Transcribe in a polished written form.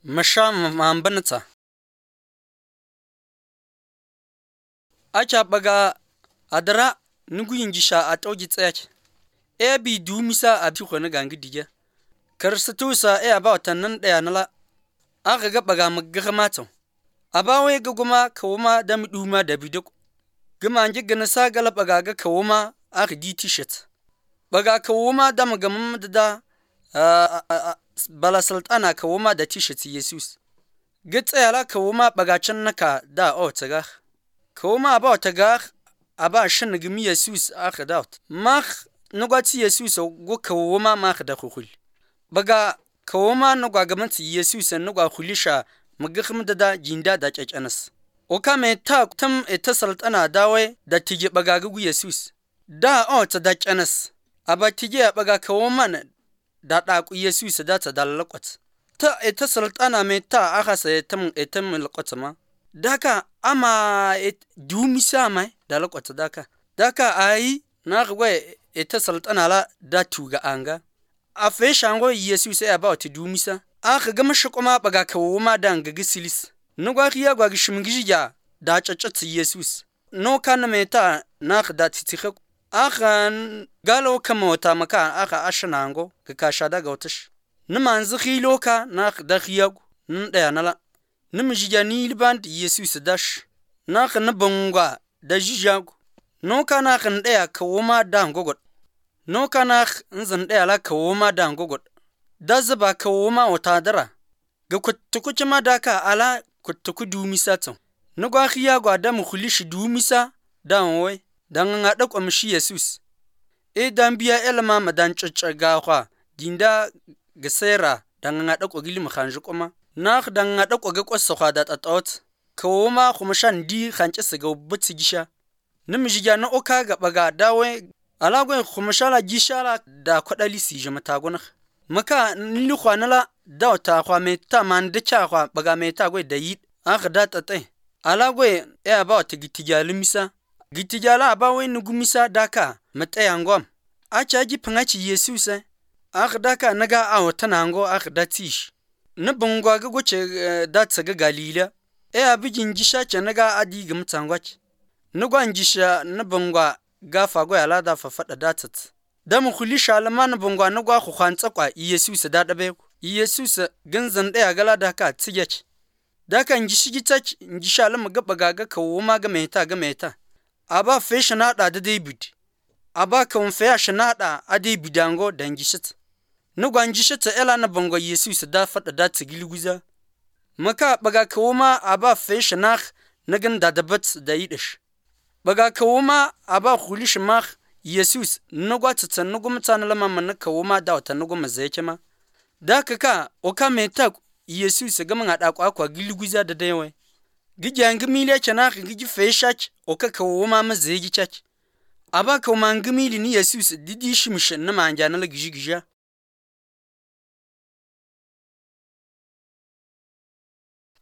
Masha mambanata. Acha baga adara nugu yingisha atoji tsayach. Bi du misa abi khona gangi dija. Karstatusa about nan daya nala. Aka ga baga maggamato. Abawe guguma kawuma da miduma da biduk. Gama anje gana sa gala baga ga kawuma aka di t-shirt. Baga kawuma da magamam da bala sultana kawuma da t-shirt Jesus. Gitsayala kawuma baga can naka da otaga. Kawuma aba otaga aba shan gimi Jesus aka daut. Mak nugwati Jesus go kawuma mak da khul. Baga kawuma nugwa gamanti Jesus nugwa khulisha magkham da jinda da chachanas. Oka me ta tam ita sultana dawe da tije baga gugu Jesus. Da ota da chanas. Aba tije baga kawuma da ku Jesus da ta dalakwat. Ta ita sultana me ta aka sai tam lakwatama. Daka ama dumisa mai dalakwat daka ai na gwe ita sultana la da tuga anga. Afe shango Jesus about dumisa. Aka gama shukuma baga kawuma da ngagi silis. Nugwa kiya gwa gishimgija da chachat Jesus. No kana me ta na da titikhak. Aka galo kamota maka aka ashanango ka shada gautash. Numanzi khiloka na da khiyag ndaya nala. Numjija ni liband Jesus dash. Na kana bangwa da jijag. No kana kan daya kawuma da ngogot. No kana nzan daya la kawuma da ngogot. Da zaba kawuma otadara. Ga kutukuci madaka ala kutuku dumisa ton. Nugwa khiya gwa da mukhulishi dumisa da nwe. Dan nga da kwamshi Jesus. Dan biya elma madan chachaga kwa dinda gasera dan nga da kwagili mkhanju kuma na dan nga da kwaga kwasa kwa da tatot kawoma khumashan di khanche siga butsi gisha nimjiga na oka ga baga dawe alagwe khumashala gishala da kwadali si jama gona maka nilu khwanala da ta kwa meta man da cha kwa baga meta gwe da yit aka da tate alagwe ba ta gitijali misa gitijala abawe nugumisa daka matayangom acha ji pangachi Jesus daka naga awotanango da tish nabungwa ga goche da tsaga galila abijin gisha cha naga adi ga mutangwach nugwan gisha nabungwa ga fago ala da fafada datat da mu khulisha alama nabungwa nugwa khu khantsa kwa Jesus da dabe Jesus ganzan daya gala daka tsigech daka ngishi gitach ngisha alama ga baga ga kawuma ga meta aba fesha na da David aba kan fesha na da adi bidango dangishit nugwan gishit ela na bango Jesus da fada da tigilguza maka baga kawuma aba fesha na nagan da dabat da yidish baga kawuma aba khulish ma Jesus nugwa tsatsan nugum tsana lama man kawuma da wata nugum zayekema da kaka oka meta Jesus ga man da kwa gilguza da daiwai Gijang mili chana giji feshach oka kawuma mazegi chach aba kawma ngmili ni Jesus didi shimshin na manjana la gijigija